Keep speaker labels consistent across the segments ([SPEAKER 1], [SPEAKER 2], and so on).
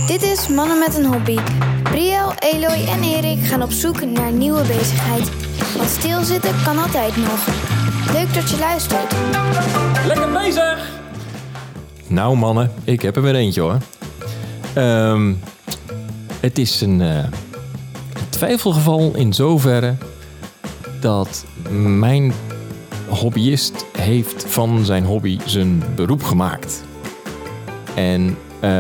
[SPEAKER 1] Dit is Mannen met een Hobby. Brielle, Eloy en Erik gaan op zoek naar een nieuwe bezigheid. Want stilzitten kan altijd nog. Leuk dat je luistert.
[SPEAKER 2] Lekker bezig! Nou mannen, ik heb er weer eentje hoor. Het is een twijfelgeval in zoverre dat mijn hobbyist heeft van zijn hobby zijn beroep gemaakt. En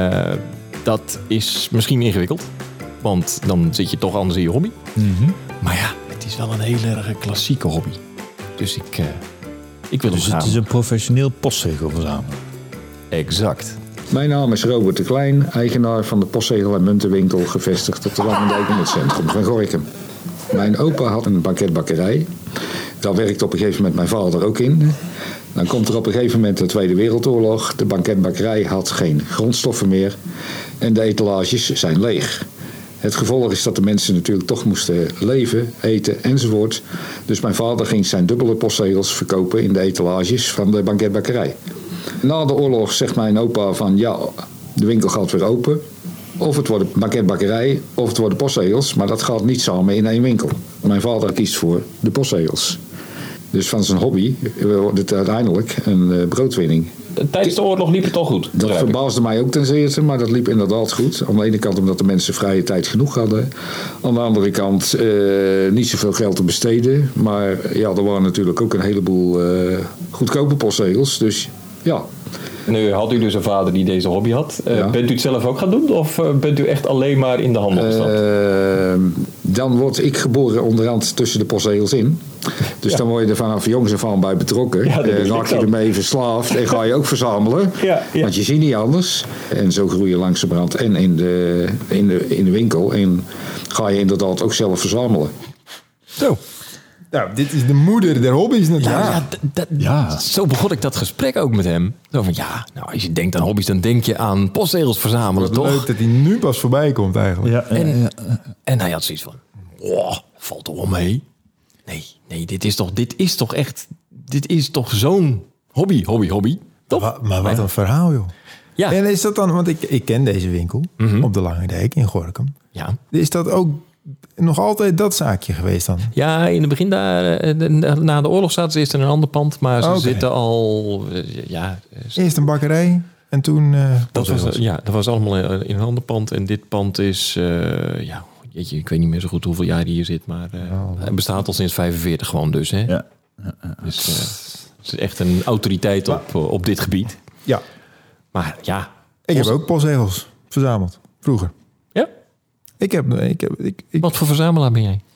[SPEAKER 2] dat is misschien ingewikkeld, want dan zit je toch anders in je hobby. Mm-hmm. Maar ja, het is wel een hele erg klassieke hobby. Dus ik wil
[SPEAKER 3] Dus het is een professioneel postzegelverzamelaar.
[SPEAKER 2] Exact.
[SPEAKER 4] Mijn naam is Robert de Klein, eigenaar van de postzegel- en muntenwinkel gevestigd op de Langendijk in het centrum van Gorinchem. Mijn opa had een banketbakkerij. Daar werkte op een gegeven moment mijn vader ook in. Dan komt er op een gegeven moment de Tweede Wereldoorlog. De banketbakkerij had geen grondstoffen meer en de etalages zijn leeg. Het gevolg is dat de mensen natuurlijk toch moesten leven, eten enzovoort. Dus mijn vader ging zijn dubbele postzegels verkopen in de etalages van de banketbakkerij. Na de oorlog zegt mijn opa van ja, de winkel gaat weer open. Of het wordt een banketbakkerij of het worden postzegels. Maar dat gaat niet samen in één winkel. Mijn vader kiest voor de postzegels. Dus van zijn hobby wordt het uiteindelijk een broodwinning.
[SPEAKER 2] Tijdens de oorlog liep het al goed?
[SPEAKER 4] Dat verbaasde mij ook ten zeerste, maar dat liep inderdaad goed. Aan de ene kant omdat de mensen vrije tijd genoeg hadden. Aan de andere kant niet zoveel geld te besteden. Maar ja, er waren natuurlijk ook een heleboel goedkope postzegels. Dus ja.
[SPEAKER 2] Nu had u dus een vader die deze hobby had.
[SPEAKER 4] Ja.
[SPEAKER 2] Bent u het zelf ook gaan doen? Of bent u echt alleen maar in de handel gestapt?
[SPEAKER 4] Dan word ik geboren onderhand tussen de postzegels in. Dus dan word je er vanaf jongs af aan bij betrokken.
[SPEAKER 2] Ja,
[SPEAKER 4] raak je ermee verslaafd en ga je ook verzamelen.
[SPEAKER 2] Ja.
[SPEAKER 4] Want je ziet niet anders. En zo groei je langzamerhand en in de winkel. En ga je inderdaad ook zelf verzamelen.
[SPEAKER 5] Zo. Nou, dit is de moeder der hobby's natuurlijk.
[SPEAKER 2] Zo begon ik dat gesprek ook met hem. Zo van nou, als je denkt aan hobby's, dan denk je aan postzegels verzamelen, toch?
[SPEAKER 5] Leuk dat hij nu pas voorbij komt eigenlijk.
[SPEAKER 3] Ja,
[SPEAKER 2] En hij had zoiets van, valt toch wel mee? Nee, dit is toch zo'n hobby. Top?
[SPEAKER 5] Maar wat een verhaal, joh.
[SPEAKER 2] Ja.
[SPEAKER 5] En is dat dan, want ik ken deze winkel op de Langendijk in Gorinchem.
[SPEAKER 2] Ja.
[SPEAKER 5] Is dat ook nog altijd dat zaakje geweest dan?
[SPEAKER 2] Ja, in het begin na de oorlog zaten ze eerst in een ander pand, maar ze zitten al...
[SPEAKER 5] Eerst een bakkerij en toen...
[SPEAKER 2] dat was allemaal in een ander pand. En dit pand is... jeetje, ik weet niet meer zo goed hoeveel jaar hij hier zit, maar hij bestaat al sinds 45 gewoon dus. Hè?
[SPEAKER 3] Ja.
[SPEAKER 2] Dus het is echt een autoriteit op dit gebied.
[SPEAKER 5] Ja.
[SPEAKER 2] Maar ja...
[SPEAKER 5] Ik heb ook postzegels verzameld, vroeger.
[SPEAKER 2] Ja?
[SPEAKER 5] Ik
[SPEAKER 2] Wat voor verzamelaar ben jij?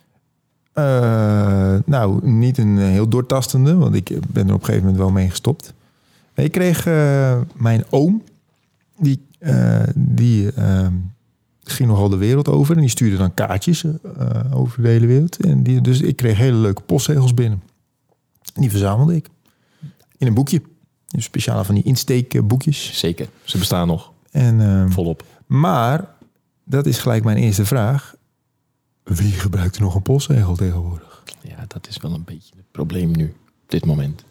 [SPEAKER 5] Nou, niet een heel doortastende, want ik ben er op een gegeven moment wel mee gestopt. Ik kreeg mijn oom, die ging nogal de wereld over en die stuurde dan kaartjes over de hele wereld. En dus ik kreeg hele leuke postzegels binnen. En die verzamelde ik in een boekje. Speciaal van die insteekboekjes.
[SPEAKER 2] Zeker, ze bestaan nog.
[SPEAKER 5] En,
[SPEAKER 2] volop.
[SPEAKER 5] Maar, dat is gelijk mijn eerste vraag. Wie gebruikt er nog een postzegel tegenwoordig?
[SPEAKER 2] Ja, dat is wel een beetje het probleem nu, op dit moment.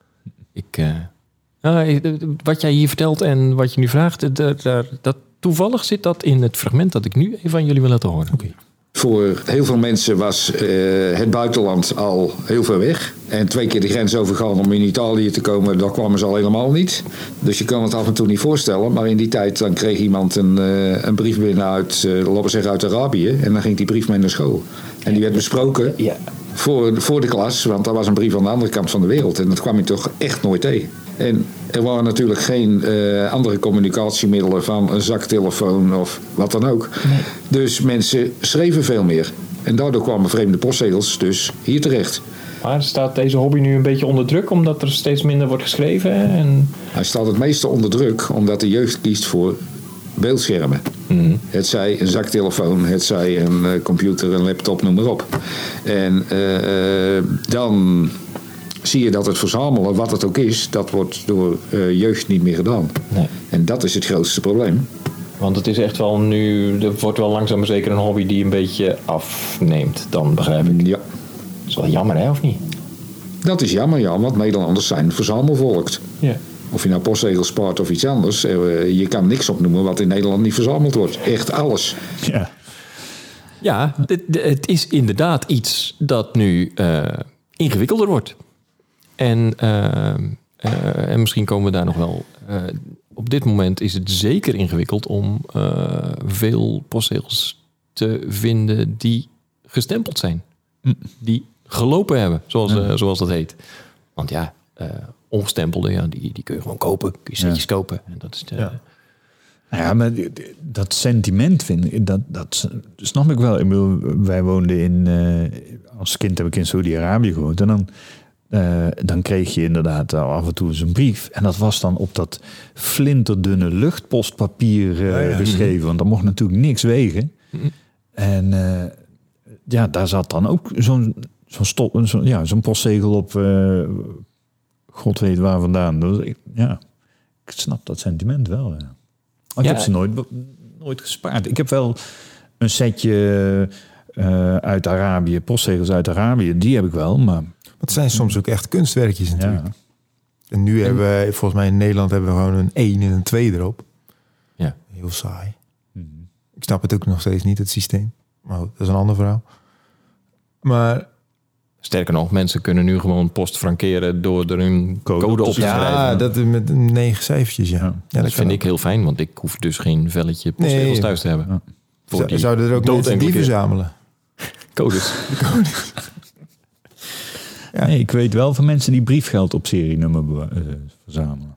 [SPEAKER 2] Wat jij hier vertelt en wat je nu vraagt, toevallig zit dat in het fragment dat ik nu even aan jullie wil laten horen.
[SPEAKER 5] Okay.
[SPEAKER 4] Voor heel veel mensen was het buitenland al heel ver weg. En 2 keer de grens overgaan om in Italië te komen, daar kwamen ze al helemaal niet. Dus je kan het af en toe niet voorstellen. Maar in die tijd dan kreeg iemand een brief binnen uit, laten we zeggen, uit Arabië. En dan ging die brief mee naar school. En die werd besproken voor de klas, want daar was een brief aan de andere kant van de wereld. En dat kwam je toch echt nooit tegen. En er waren natuurlijk geen andere communicatiemiddelen van een zaktelefoon of wat dan ook. Nee. Dus mensen schreven veel meer. En daardoor kwamen vreemde postzegels dus hier terecht.
[SPEAKER 2] Maar staat deze hobby nu een beetje onder druk omdat er steeds minder wordt geschreven?
[SPEAKER 4] Hij staat het meeste onder druk omdat de jeugd kiest voor beeldschermen. Mm. Het zij een zaktelefoon, het zij een computer, een laptop, noem maar op. En dan zie je dat het verzamelen, wat het ook is, dat wordt door jeugd niet meer gedaan. Nee. En dat is het grootste probleem.
[SPEAKER 2] Want het is echt wel nu, er wordt wel langzaam maar zeker een hobby die een beetje afneemt, dan begrijp ik.
[SPEAKER 4] Ja.
[SPEAKER 2] Dat is wel jammer, hè, of niet?
[SPEAKER 4] Dat is jammer, ja, want Nederlanders zijn verzamelvolk.
[SPEAKER 2] Ja.
[SPEAKER 4] Of je nou postzegels spaart of iets anders. Je kan niks opnoemen wat in Nederland niet verzameld wordt. Echt alles.
[SPEAKER 3] Ja.
[SPEAKER 2] Ja, het is inderdaad iets dat nu ingewikkelder wordt. En misschien komen we daar nog wel... op dit moment is het zeker ingewikkeld om veel postzegels te vinden die gestempeld zijn. Die gelopen hebben, zoals dat heet. Want ja, ongestempelde, die kun je gewoon kopen. Kun je setjes kopen. En dat is
[SPEAKER 3] Ja, maar dat sentiment vind ik, dat snap ik wel. Ik bedoel, wij woonden als kind heb ik in Saudi-Arabië gewoond. En dan kreeg je inderdaad af en toe eens een brief. En dat was dan op dat flinterdunne luchtpostpapier geschreven. Want dat mocht natuurlijk niks wegen. En daar zat dan ook zo'n postzegel op. God weet waar vandaan. Dus ik snap dat sentiment wel. Ja. Ik heb ze nooit gespaard. Ik heb wel een setje uit Arabië, postzegels uit Arabië. Die heb ik wel, maar...
[SPEAKER 5] Het zijn soms ook echt kunstwerkjes natuurlijk. Ja. En nu hebben we, volgens mij in Nederland, hebben we gewoon een 1 en een 2 erop.
[SPEAKER 2] Ja.
[SPEAKER 5] Heel saai. Ik snap het ook nog steeds niet, het systeem. Maar dat is een ander verhaal. Maar...
[SPEAKER 2] Sterker nog, mensen kunnen nu gewoon post frankeren door er een code op te schrijven.
[SPEAKER 5] Ja, dat met 9 cijfertjes, ja.
[SPEAKER 2] Dat vind ik heel fijn, want ik hoef dus geen velletje postzegels thuis te hebben.
[SPEAKER 5] Ja. Zouden er ook mensen die verzamelen?
[SPEAKER 2] Codes.
[SPEAKER 3] Ja. Nee, ik weet wel van mensen die briefgeld op serienummer verzamelen.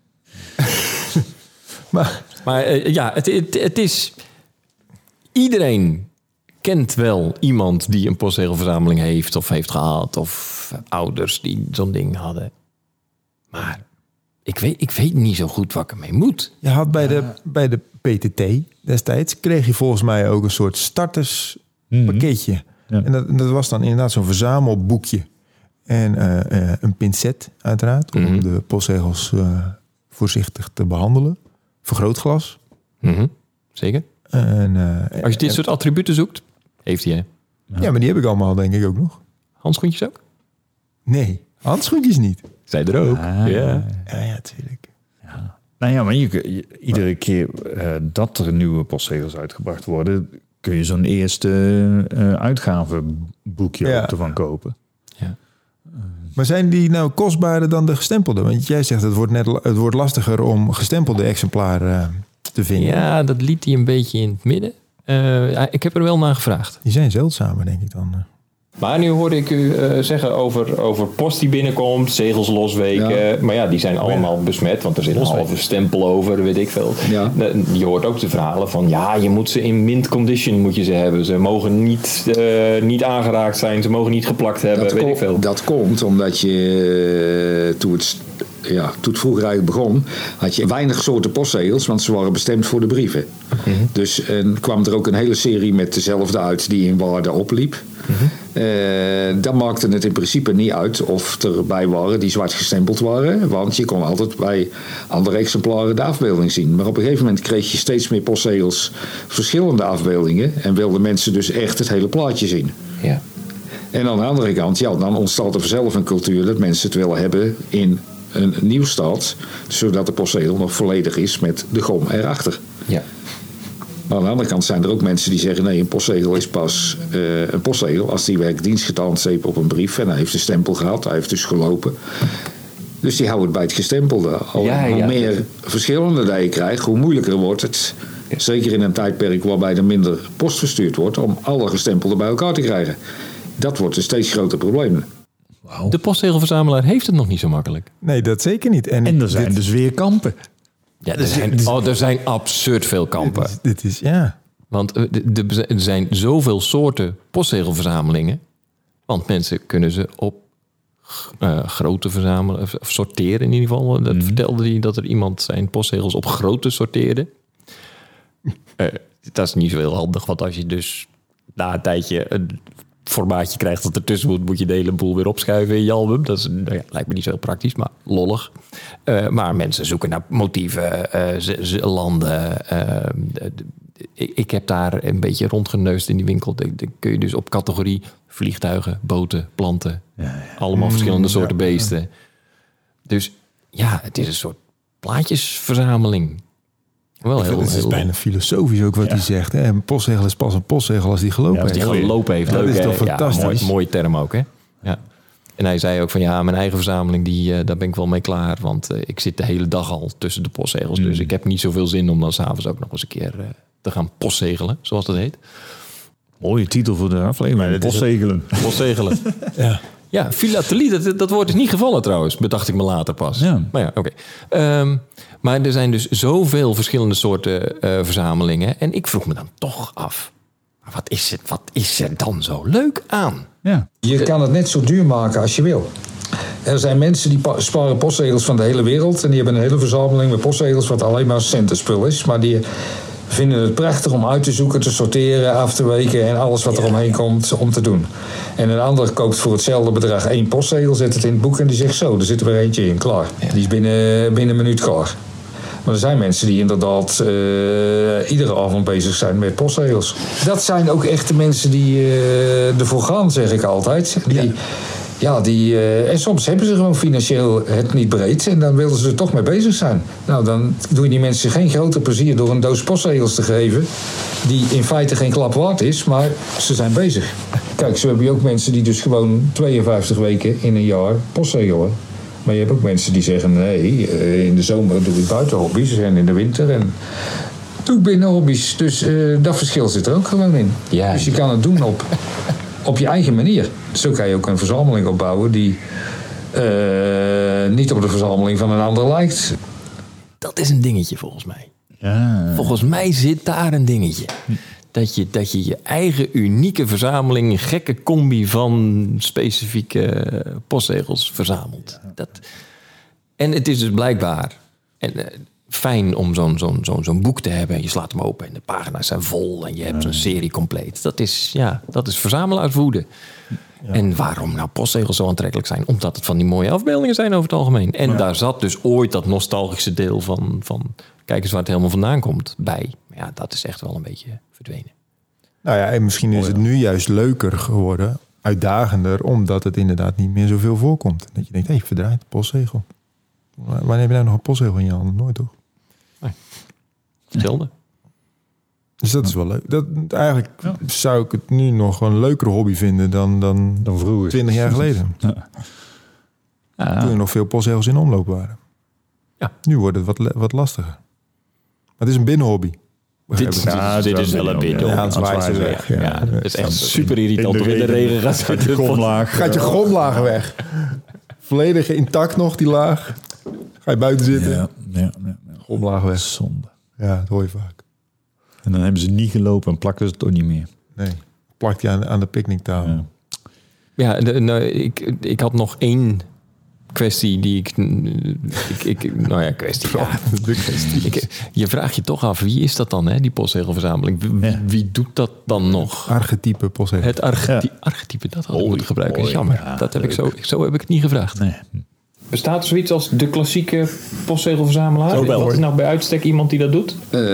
[SPEAKER 2] Maar het is... Iedereen kent wel iemand die een postzegelverzameling heeft of heeft gehad. Of ouders die zo'n ding hadden. Maar ik weet niet zo goed wat ik ermee moet.
[SPEAKER 5] Je had bij de PTT destijds, kreeg je volgens mij ook een soort starterspakketje. Ja. En dat was dan inderdaad zo'n verzamelboekje. En een pincet uiteraard, om de postzegels voorzichtig te behandelen. Vergrootglas.
[SPEAKER 2] Zeker.
[SPEAKER 5] En,
[SPEAKER 2] als je dit soort attributen zoekt, heeft hij.
[SPEAKER 5] Ja, maar die heb ik allemaal denk ik ook nog.
[SPEAKER 2] Handschoentjes ook?
[SPEAKER 5] Nee, handschoentjes niet.
[SPEAKER 2] Zij er ook.
[SPEAKER 5] Ja, tuurlijk.
[SPEAKER 3] Ja. Nou ja, maar iedere keer dat er nieuwe postzegels uitgebracht worden, kun je zo'n eerste uitgavenboekje ook ervan kopen.
[SPEAKER 2] Ja.
[SPEAKER 5] Maar zijn die nou kostbaarder dan de gestempelde? Want jij zegt het wordt lastiger om gestempelde exemplaren te vinden.
[SPEAKER 2] Ja, dat liet hij een beetje in het midden. Ik heb er wel naar gevraagd.
[SPEAKER 5] Die zijn zeldzamer, denk ik dan.
[SPEAKER 2] Maar nu hoorde ik u zeggen over post die binnenkomt, zegels losweken. Ja. Maar ja, die zijn allemaal besmet, want er zit een halve stempel over, weet ik veel. Ja. Je hoort ook de verhalen van, je moet ze in mint condition moet je ze hebben. Ze mogen niet aangeraakt zijn, ze mogen niet geplakt hebben, weet ik veel.
[SPEAKER 4] Dat komt omdat je toen het vroeger eigenlijk begon, had je weinig soorten postzegels, want ze waren bestemd voor de brieven. Dus kwam er ook een hele serie met dezelfde uit die in waarde opliep. Dan maakte het in principe niet uit of er erbij waren die zwart gestempeld waren, want je kon altijd bij andere exemplaren de afbeelding zien. Maar op een gegeven moment kreeg je steeds meer postzegels, verschillende afbeeldingen, en wilden mensen dus echt het hele plaatje zien.
[SPEAKER 2] Ja.
[SPEAKER 4] En aan de andere kant, dan ontstaat er vanzelf een cultuur dat mensen het willen hebben in een nieuw staat, zodat de postzegel nog volledig is met de gom erachter.
[SPEAKER 2] Ja.
[SPEAKER 4] Maar aan de andere kant zijn er ook mensen die zeggen, nee, een postzegel is pas een postzegel als die werkelijk dienst gedaan heeft op een brief en hij heeft de stempel gehad, hij heeft dus gelopen. Dus die houden het bij het gestempelde. Hoe meer verschillende dat je krijgt, hoe moeilijker wordt het. Ja. Zeker in een tijdperk waarbij er minder post verstuurd wordt, om alle gestempelden bij elkaar te krijgen. Dat wordt een steeds groter probleem.
[SPEAKER 2] Wow. De postzegelverzamelaar heeft het nog niet zo makkelijk.
[SPEAKER 5] Nee, dat zeker niet.
[SPEAKER 3] En er zijn dus weer kampen.
[SPEAKER 2] Ja, er zijn absurd veel kampen.
[SPEAKER 5] Dit is.
[SPEAKER 2] Want er zijn zoveel soorten postzegelverzamelingen. Want mensen kunnen ze op grote verzamelen, of sorteren in ieder geval. Dat vertelde hij dat er iemand zijn postzegels op grote sorteerde. Dat is niet zo heel handig, want als je dus na een tijdje een formaatje krijgt dat ertussen moet je de hele boel weer opschuiven in je album. Dat is, lijkt me niet zo heel praktisch, maar lollig. Maar mensen zoeken naar motieven, landen. Ik heb daar een beetje rondgeneust in die winkel. Dan kun je dus op categorie vliegtuigen, boten, planten. Allemaal verschillende soorten beesten. Dus ja, het is een soort plaatjesverzameling. Wel heel,
[SPEAKER 5] Het is
[SPEAKER 2] heel
[SPEAKER 5] bijna filosofisch ook wat hij zegt. Hè? Een postzegel is pas een postzegel als die gelopen
[SPEAKER 2] als die
[SPEAKER 5] heeft.
[SPEAKER 2] gelopen heeft.
[SPEAKER 5] Dat
[SPEAKER 2] Leuk,
[SPEAKER 5] is toch
[SPEAKER 2] hè?
[SPEAKER 5] fantastisch.
[SPEAKER 2] Ja, mooie term ook, hè? Ja. En hij zei ook van mijn eigen verzameling, daar ben ik wel mee klaar. Want ik zit de hele dag al tussen de postzegels. Dus ik heb niet zoveel zin om dan s'avonds ook nog eens een keer te gaan postzegelen, zoals dat heet.
[SPEAKER 3] Mooie titel voor de aflevering. Postzegelen.
[SPEAKER 2] Postzegelen. Ja, filatelie, dat woord is niet gevallen trouwens, bedacht ik me later pas.
[SPEAKER 3] Ja.
[SPEAKER 2] Maar ja, oké. Maar er zijn dus zoveel verschillende soorten verzamelingen. En ik vroeg me dan toch af, wat is er dan zo leuk aan?
[SPEAKER 3] Ja.
[SPEAKER 4] Je kan het net zo duur maken als je wil. Er zijn mensen die sparen postzegels van de hele wereld. En die hebben een hele verzameling met postzegels wat alleen maar centenspul is. Maar die vinden het prachtig om uit te zoeken, te sorteren, af te weken en alles wat er omheen komt om te doen. En een ander koopt voor hetzelfde bedrag 1 postzegel, zet het in het boek en die zegt zo, er zit er weer eentje in, klaar. Die is binnen een minuut klaar. Maar er zijn mensen die inderdaad iedere avond bezig zijn met postzegels. Dat zijn ook echt de mensen die ervoor gaan, zeg ik altijd. En soms hebben ze gewoon financieel het niet breed en dan willen ze er toch mee bezig zijn. Nou, dan doe je die mensen geen groter plezier door een doos postzegels te geven, die in feite geen klap waard is, maar ze zijn bezig. Kijk, zo heb je ook mensen die dus gewoon 52 weken in een jaar postzegelen. Maar je hebt ook mensen die zeggen, nee, in de zomer doe ik buiten hobby's en in de winter en doe ik binnen hobby's. Dus dat verschil zit er ook gewoon in.
[SPEAKER 2] Ja,
[SPEAKER 4] dus je kan het doen op je eigen manier. Zo kan je ook een verzameling opbouwen die niet op de verzameling van een ander lijkt.
[SPEAKER 2] Dat is een dingetje volgens mij.
[SPEAKER 3] Ja.
[SPEAKER 2] Volgens mij zit daar een dingetje. Dat je eigen unieke verzameling, een gekke combi van specifieke postzegels verzamelt. En het is dus blijkbaar fijn om zo'n boek te hebben. Je slaat hem open en de pagina's zijn vol en je hebt zo'n serie compleet. Dat is verzamelaarswoede. Ja. En waarom nou postzegels zo aantrekkelijk zijn? Omdat het van die mooie afbeeldingen zijn over het algemeen. En daar zat dus ooit dat nostalgische deel van kijk eens waar het helemaal vandaan komt bij. Maar ja, dat is echt wel een beetje verdwenen.
[SPEAKER 5] Nou ja, en misschien is het nu juist leuker geworden, uitdagender, omdat het inderdaad niet meer zoveel voorkomt. Dat je denkt, verdraaid, postzegel. Wanneer heb je nou nog een postzegel in je handen? Nooit, toch?
[SPEAKER 2] Nee. Hetzelfde.
[SPEAKER 5] Dus dat is wel leuk. Eigenlijk zou ik het nu nog een leukere hobby vinden dan
[SPEAKER 3] vroeger.
[SPEAKER 5] 20 jaar geleden. Toen er nog veel postzegels in omloop waren. Ja. Nu wordt het wat lastiger. Maar het is een binnenhobby.
[SPEAKER 2] Dit is wel een binnen.
[SPEAKER 5] Ja, het zwaait ze weg.
[SPEAKER 2] Ja, het is echt super irritant om in de regen gaat zitten.
[SPEAKER 5] Gaat je grondlagen weg. Volledig intact nog, die laag. Ga je buiten zitten.
[SPEAKER 3] Ja.
[SPEAKER 5] Grondlagen weg.
[SPEAKER 3] Zonde.
[SPEAKER 5] Ja, dat hoor je vaak.
[SPEAKER 3] En dan hebben ze niet gelopen en plakken ze het toch niet meer.
[SPEAKER 5] Nee, plakt hij aan de picknicktafel.
[SPEAKER 2] Ja, ik had nog één kwestie die je vraagt je toch af, wie is dat dan, hè, die postzegelverzameling? Wie doet dat dan nog?
[SPEAKER 5] Archetype postzegel.
[SPEAKER 2] Het archetype, dat had ik moeten gebruiken. Is jammer. Ja, dat heb ik zo heb ik het niet gevraagd. Nee. Bestaat er zoiets als de klassieke postzegelverzamelaar? Wat is nou bij uitstek iemand die dat doet?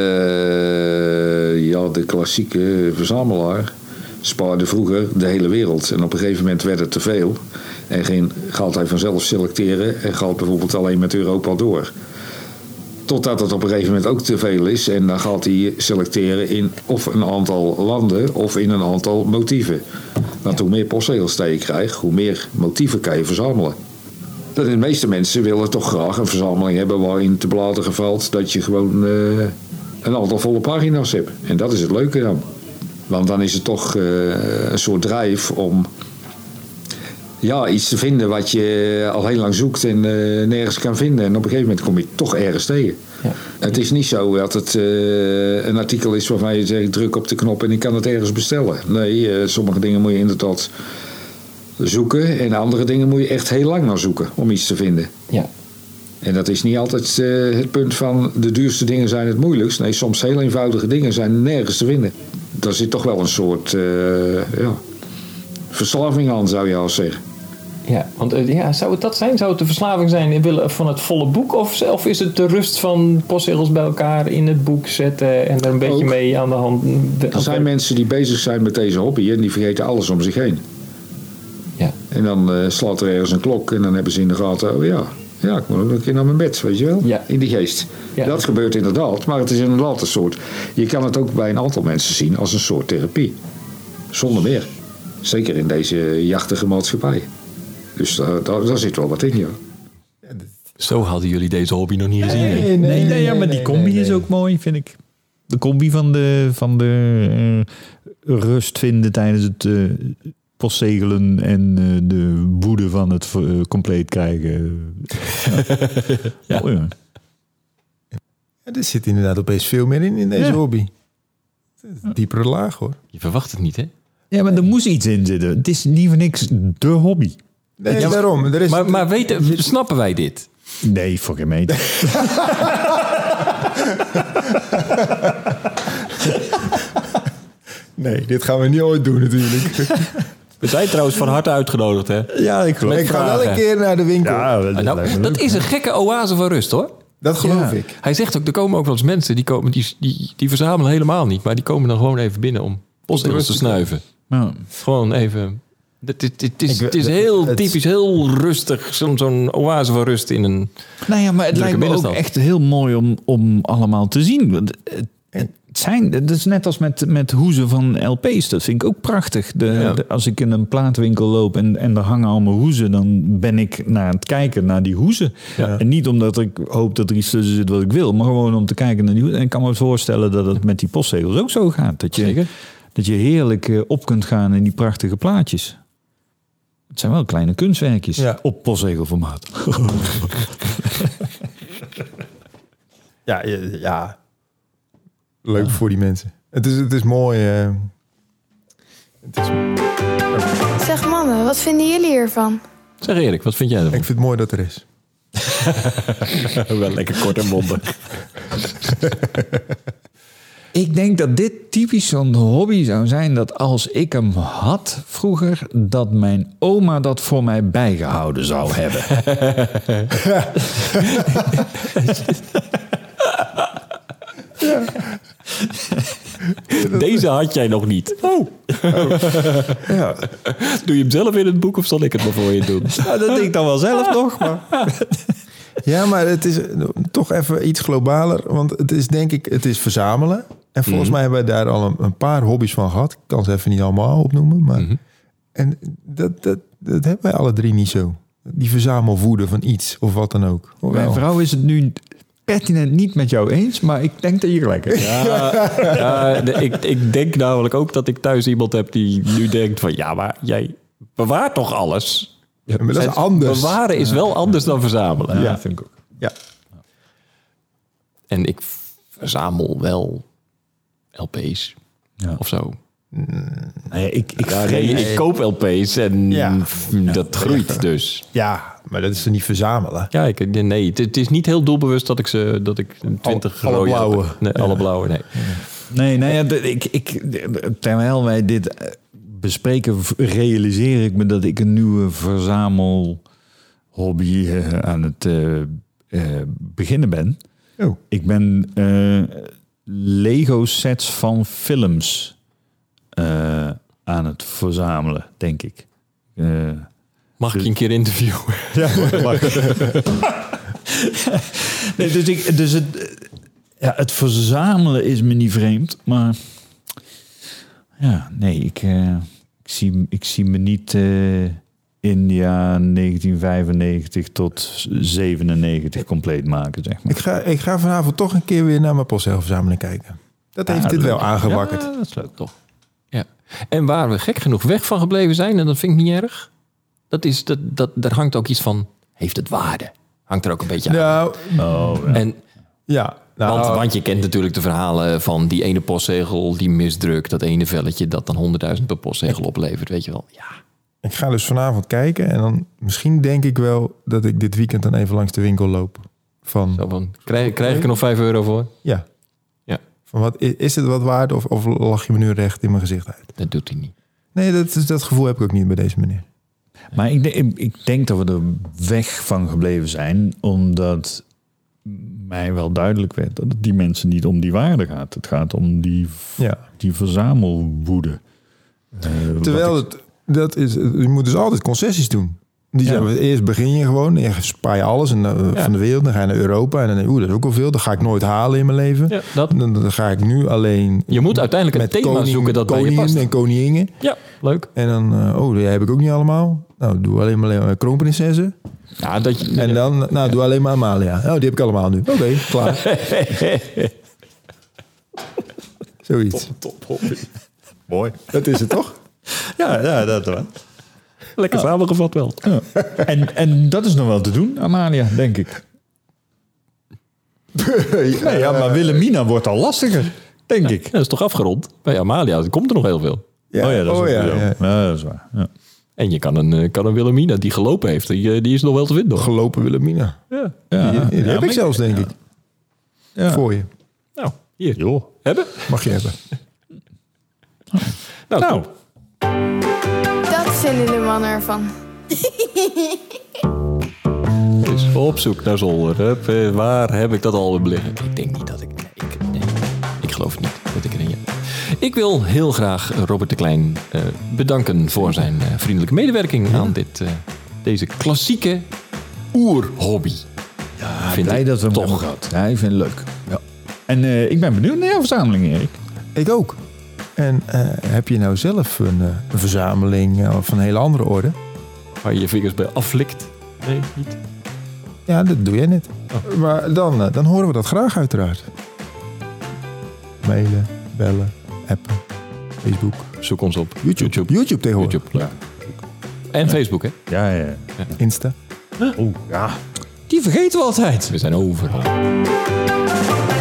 [SPEAKER 4] De klassieke verzamelaar spaarde vroeger de hele wereld. En op een gegeven moment werd het te veel. En gaat hij vanzelf selecteren en gaat bijvoorbeeld alleen met Europa door. Totdat het op een gegeven moment ook te veel is. En dan gaat hij selecteren in of een aantal landen of in een aantal motieven. Want hoe meer postzegels je krijgt, hoe meer motieven kan je verzamelen. De meeste mensen willen toch graag een verzameling hebben waarin te bladeren valt dat je gewoon een aantal volle pagina's hebt. En dat is het leuke dan. Want dan is het toch een soort drijf om iets te vinden wat je al heel lang zoekt en nergens kan vinden. En op een gegeven moment kom je toch ergens tegen. Ja. Het is niet zo dat het een artikel is waarvan je zegt druk op de knop en ik kan het ergens bestellen. Nee, sommige dingen moet je inderdaad zoeken en andere dingen moet je echt heel lang naar zoeken om iets te vinden. Ja. En dat is niet altijd het punt van de duurste dingen zijn het moeilijkst. Nee, soms heel eenvoudige dingen zijn nergens te vinden. Daar zit toch wel een soort verslaving aan, zou je al zeggen.
[SPEAKER 2] Ja, want zou het dat zijn? Zou het de verslaving zijn van het volle boek? Of is het de rust van postzegels bij elkaar in het boek zetten en er een beetje mee aan de hand?
[SPEAKER 4] Er zijn mensen die bezig zijn met deze hobby en die vergeten alles om zich heen. Ja. En dan slaat er ergens een klok en dan hebben ze in de gaten, Ja, ik moet ook een keer naar mijn bed, weet je wel?
[SPEAKER 2] Ja.
[SPEAKER 4] In die geest.
[SPEAKER 2] Ja.
[SPEAKER 4] Dat gebeurt inderdaad, maar het is inderdaad een soort... Je kan het ook bij een aantal mensen zien als een soort therapie. Zonder meer. Zeker in deze jachtige maatschappij. Dus daar zit wel wat in, ja.
[SPEAKER 2] Zo hadden jullie deze hobby nog niet gezien. hè?
[SPEAKER 3] Nee, ja, maar die combi is ook mooi, vind ik. De combi van de rust vinden tijdens het postzegelen en de woede van het compleet krijgen. Ja. Mooi, hoor.
[SPEAKER 5] Ja, er zit inderdaad opeens veel meer in deze hobby. Diepere laag, hoor.
[SPEAKER 2] Je verwacht het niet, hè?
[SPEAKER 3] Ja, maar er moest iets in zitten. Het is niet voor niks de hobby.
[SPEAKER 5] Nee, daarom. Er is,
[SPEAKER 2] Maar snappen wij dit?
[SPEAKER 3] Nee, voor geen meter.
[SPEAKER 5] nee, dit gaan we niet ooit doen natuurlijk.
[SPEAKER 2] We zijn trouwens van harte uitgenodigd, hè?
[SPEAKER 3] Ja, ik geloof.
[SPEAKER 5] Ik ga wel
[SPEAKER 2] vragen.
[SPEAKER 5] een keer naar de winkel.
[SPEAKER 3] Ja, dat lijkt me
[SPEAKER 2] Nou,
[SPEAKER 3] leuk.
[SPEAKER 2] dat is een gekke oase van rust, hoor.
[SPEAKER 5] Dat geloof
[SPEAKER 3] Ja.
[SPEAKER 5] ik.
[SPEAKER 2] Hij zegt ook, er komen ook wel eens mensen die verzamelen helemaal niet. Maar die komen dan gewoon even binnen om postzegels te snuiven.
[SPEAKER 3] Ja.
[SPEAKER 2] Gewoon even... Het is
[SPEAKER 5] Ik-
[SPEAKER 2] heel
[SPEAKER 5] het-
[SPEAKER 2] typisch, heel rustig. Zo'n oase van rust in een...
[SPEAKER 3] Nou ja, maar het
[SPEAKER 2] Drukke
[SPEAKER 3] lijkt me ook
[SPEAKER 2] binnenstad.
[SPEAKER 3] echt heel mooi om allemaal te zien. Want dat is net als met hoezen van LP's. Dat vind ik ook prachtig. Als ik in een plaatwinkel loop en daar hangen allemaal hoezen... dan ben ik naar het kijken naar die hoezen.
[SPEAKER 2] Ja.
[SPEAKER 3] En niet omdat ik hoop dat er iets tussen zit wat ik wil... maar gewoon om te kijken naar die hoezen. En ik kan me voorstellen dat het met die postzegels ook zo gaat.
[SPEAKER 2] Zeker.
[SPEAKER 3] Dat je heerlijk op kunt gaan in die prachtige plaatjes. Het zijn wel kleine kunstwerkjes op postzegelformaat.
[SPEAKER 5] Ja. Leuk voor die mensen. Het is mooi.
[SPEAKER 1] Zeg mannen, wat vinden jullie hiervan?
[SPEAKER 2] Zeg Erik, wat vind jij ervan?
[SPEAKER 5] Ik vind het mooi dat er is.
[SPEAKER 2] Wel lekker kort en bondig.
[SPEAKER 3] Ik denk dat dit typisch zo'n hobby zou zijn... dat als ik hem had vroeger... dat mijn oma dat voor mij bijgehouden zou hebben.
[SPEAKER 2] Deze had jij nog niet.
[SPEAKER 3] Ja.
[SPEAKER 2] Doe je hem zelf in het boek of zal ik het maar voor je doen?
[SPEAKER 3] Nou, dat denk ik dan wel zelf nog. Maar...
[SPEAKER 5] Ja, maar het is toch even iets globaler. Want het is denk ik, het is verzamelen. En volgens mij hebben we daar al een paar hobby's van gehad. Ik kan ze even niet allemaal opnoemen. Maar en dat hebben wij alle drie niet zo. Die verzamelwoede van iets of wat dan ook.
[SPEAKER 3] Mijn vrouw is het nu pertinent niet met jou eens... maar ik denk dat je gelijk hebt.
[SPEAKER 2] Ik denk namelijk ook dat ik thuis iemand heb die nu denkt van... ja, maar jij bewaart toch alles?
[SPEAKER 5] Ja, maar dat is anders.
[SPEAKER 2] Bewaren is wel anders dan verzamelen.
[SPEAKER 3] Ja, vind ik ook.
[SPEAKER 5] Ja.
[SPEAKER 2] En ik verzamel wel LP's of zo.
[SPEAKER 3] Nee, ik
[SPEAKER 2] Ik koop LP's en
[SPEAKER 5] Ja.
[SPEAKER 2] dat groeit dus.
[SPEAKER 5] Ja, maar dat is er niet verzamelen.
[SPEAKER 2] Ja, het is niet heel doelbewust dat ik 20
[SPEAKER 5] Alle
[SPEAKER 2] rode
[SPEAKER 5] blauwe.
[SPEAKER 2] heb. Nee, alle blauwe, nee.
[SPEAKER 3] Nee, nou ja, terwijl wij dit bespreken, realiseer ik me dat ik een nieuwe verzamelhobby aan het beginnen ben.
[SPEAKER 5] Oh.
[SPEAKER 3] Ik ben Lego sets van films aan het verzamelen, denk ik.
[SPEAKER 2] Mag ik je een keer interviewen?
[SPEAKER 3] Ja, nee, dus het verzamelen is me niet vreemd, maar ja, nee, ik zie me niet in de jaren 1995 tot 97 compleet maken, zeg maar.
[SPEAKER 5] Ik ga vanavond toch een keer weer naar mijn postzegelverzameling kijken. Dat heeft dit wel aangewakkerd.
[SPEAKER 2] Ja, dat is leuk toch. Ja. En waar we gek genoeg weg van gebleven zijn, en dat vind ik niet erg, daar hangt ook iets van, heeft het waarde? Hangt er ook een beetje aan.
[SPEAKER 5] Nou,
[SPEAKER 2] En,
[SPEAKER 5] ja. Nou,
[SPEAKER 2] want je kent natuurlijk de verhalen van die ene postzegel, die misdruk, dat ene velletje dat dan 100.000 per postzegel oplevert, weet je wel. Ja.
[SPEAKER 5] ik ga dus vanavond kijken en dan misschien denk ik wel dat ik dit weekend dan even langs de winkel loop. Van,
[SPEAKER 2] Zo van, krijg ik er nog €5 voor?
[SPEAKER 5] ja.
[SPEAKER 2] Ja.
[SPEAKER 5] Van wat, is het wat waard of lach je me nu recht in mijn gezicht uit?
[SPEAKER 2] Dat doet hij niet.
[SPEAKER 5] Nee, dat gevoel heb ik ook niet bij deze meneer.
[SPEAKER 3] Maar ik denk dat we er weg van gebleven zijn, omdat mij wel duidelijk werd dat het die mensen niet om die waarde gaat. Het gaat om die verzamelwoede.
[SPEAKER 5] Terwijl je moet dus altijd concessies doen. Die zeggen, eerst begin je gewoon, je spaar je alles van de wereld, dan ga je naar Europa en dan denk je, dat is ook al veel, dat ga ik nooit halen in mijn leven.
[SPEAKER 2] Ja, dat.
[SPEAKER 5] Dan ga ik nu alleen.
[SPEAKER 2] Je moet uiteindelijk een thema zoeken dat bij je past.
[SPEAKER 5] En koninginnen.
[SPEAKER 2] Ja, leuk.
[SPEAKER 5] En dan, die heb ik ook niet allemaal. Nou, doe alleen maar kroonprinsessen.
[SPEAKER 2] Ja,
[SPEAKER 5] en dan, doe alleen maar Amalia. Oh, die heb ik allemaal nu. Oké, klaar. Zoiets.
[SPEAKER 2] Top.
[SPEAKER 3] Mooi.
[SPEAKER 5] Dat is het toch?
[SPEAKER 3] Ja, dat wel.
[SPEAKER 2] Lekker samengevat wel.
[SPEAKER 3] Ja. En dat is nog wel te doen, Amalia, denk ik. Maar Wilhelmina wordt al lastiger, denk ik.
[SPEAKER 2] Dat is toch afgerond? Bij Amalia komt er nog heel veel.
[SPEAKER 3] Ja, dat is ook zo. Ja, dat is waar. Ja.
[SPEAKER 2] En je kan een Wilhelmina die gelopen heeft. Die is nog wel te vinden.
[SPEAKER 5] Gelopen Wilhelmina.
[SPEAKER 2] Ja.
[SPEAKER 5] Die heb ik zelfs, denk ik. Ja. Voor je.
[SPEAKER 2] Nou, hier. Joh. Hebben?
[SPEAKER 5] Mag je hebben.
[SPEAKER 2] Nou.
[SPEAKER 1] Dat vinden de mannen ervan.
[SPEAKER 2] Dus op zoek naar zolder. Hup, waar heb ik dat al liggen? Ik denk niet dat ik... Nee, ik geloof niet dat ik erin heb. Ik wil heel graag Robert de Klein bedanken voor zijn vriendelijke medewerking aan deze klassieke oerhobby.
[SPEAKER 3] Ja, blij dat we hem hebben gehad. Ja, ik vind het leuk. Ja. En ik ben benieuwd naar jouw verzameling, Erik.
[SPEAKER 5] Ik ook. En heb je nou zelf een verzameling van een hele andere orde?
[SPEAKER 2] Waar je je vingers bij afflikt? Nee, niet.
[SPEAKER 5] Ja, dat doe jij net. Oh. Maar dan horen we dat graag uiteraard. Mailen, bellen, appen, Facebook.
[SPEAKER 2] Zoek ons op
[SPEAKER 5] YouTube tegenwoordig.
[SPEAKER 2] Ja. En Facebook, hè?
[SPEAKER 3] Ja.
[SPEAKER 5] Insta.
[SPEAKER 3] Oh, ja. Die vergeten we altijd.
[SPEAKER 2] We zijn overal.